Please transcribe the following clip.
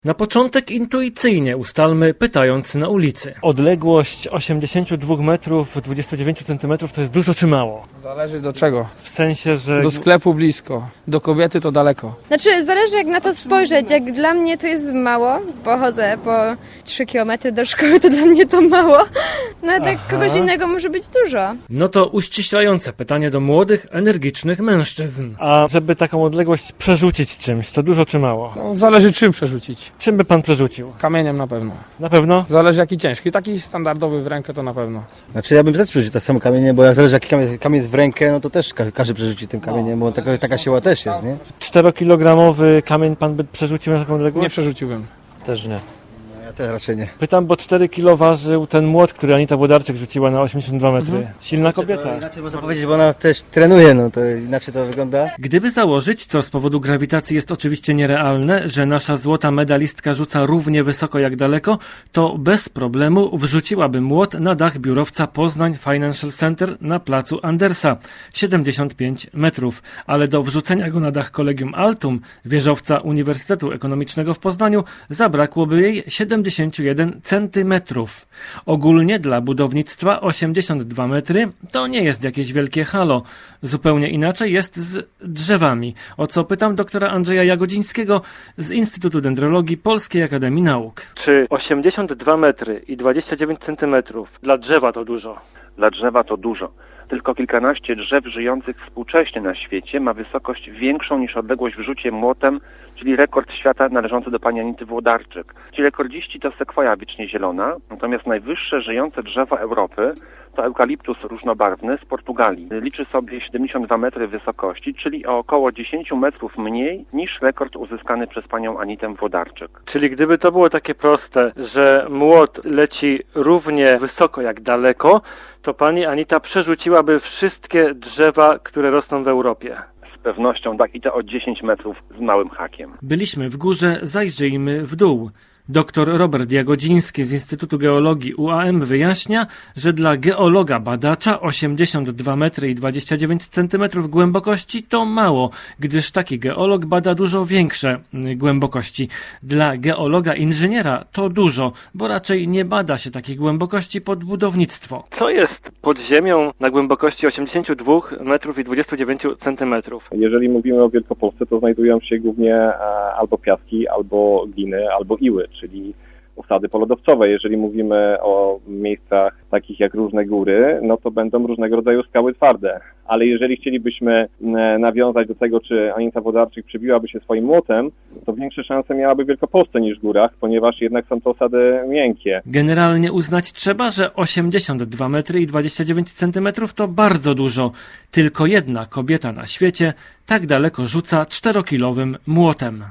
Na początek intuicyjnie ustalmy, pytając na ulicy. Odległość 82 metrów, 29 centymetrów to jest dużo czy mało? Zależy do czego. W sensie, że... Do sklepu blisko, do kobiety to daleko. Znaczy, zależy jak na to spojrzeć. Jak dla mnie to jest mało, bo chodzę po 3 km do szkoły, to dla mnie to mało. No a dla kogoś innego może być dużo. No to uściślające pytanie do młodych, energicznych mężczyzn. A żeby taką odległość przerzucić czymś, to dużo czy mało? No, zależy czym przerzucić. Czym by pan przerzucił? Kamieniem na pewno. Na pewno? Zależy jaki ciężki. Taki standardowy w rękę to na pewno. Znaczy ja bym też przerzucił tak samo kamieniem, bo jak zależy jaki kamień jest w rękę, no to też każdy przerzuci tym kamieniem, bo taka siła też jest, nie? 4-kilogramowy kamień pan by przerzucił na taką odległość? Nie przerzuciłbym. Też nie. Ja też raczej nie. Pytam, bo 4 kilo ważył ten młot, który Anita Włodarczyk rzuciła na 82 metry. Silna kobieta. Inaczej można powiedzieć, bo ona też trenuje, no to inaczej to wygląda. Gdyby założyć, co z powodu grawitacji jest oczywiście nierealne, że nasza złota medalistka rzuca równie wysoko jak daleko, to bez problemu wrzuciłaby młot na dach biurowca Poznań Financial Center na placu Andersa. 75 metrów. Ale do wrzucenia go na dach Collegium Altum, wieżowca Uniwersytetu Ekonomicznego w Poznaniu, zabrakłoby jej 71 centymetrów. Ogólnie dla budownictwa 82 metry to nie jest jakieś wielkie halo. Zupełnie inaczej jest z drzewami, o co pytam doktora Andrzeja Jagodzińskiego z Instytutu Dendrologii Polskiej Akademii Nauk. Czy 82 metry i 29 centymetrów dla drzewa to dużo? Dla drzewa to dużo. Tylko kilkanaście drzew żyjących współcześnie na świecie ma wysokość większą niż odległość w rzucie młotem, czyli rekord świata należący do pani Anity Włodarczyk. Ci rekordziści to sekwoja wiecznie zielona, natomiast najwyższe żyjące drzewo Europy to eukaliptus różnobarwny z Portugalii. Liczy sobie 72 metry wysokości, czyli o około 10 metrów mniej niż rekord uzyskany przez panią Anitę Włodarczyk. Czyli gdyby to było takie proste, że młot leci równie wysoko jak daleko, to pani Anita przerzuciłaby wszystkie drzewa, które rosną w Europie. Z pewnością tak, i to o 10 metrów z małym hakiem. Byliśmy w górze, zajrzyjmy w dół. Dr Robert Jagodziński z Instytutu Geologii UAM wyjaśnia, że dla geologa badacza 82 metry i 29 centymetrów głębokości to mało, gdyż taki geolog bada dużo większe głębokości. Dla geologa inżyniera to dużo, bo raczej nie bada się takich głębokości pod budownictwo. Co jest pod ziemią na głębokości 82 metrów i 29 centymetrów? Jeżeli mówimy o Wielkopolsce, to znajdują się głównie albo piaski, albo gliny, albo iły, czyli osady polodowcowe. Jeżeli mówimy o miejscach takich jak różne góry, no to będą różnego rodzaju skały twarde. Ale jeżeli chcielibyśmy nawiązać do tego, czy Anita Włodarczyk przybiłaby się swoim młotem, to większe szanse miałaby w Wielkopolsce niż w górach, ponieważ jednak są to osady miękkie. Generalnie uznać trzeba, że 82 metry i 29 centymetrów to bardzo dużo. Tylko jedna kobieta na świecie tak daleko rzuca 4-kilowym młotem.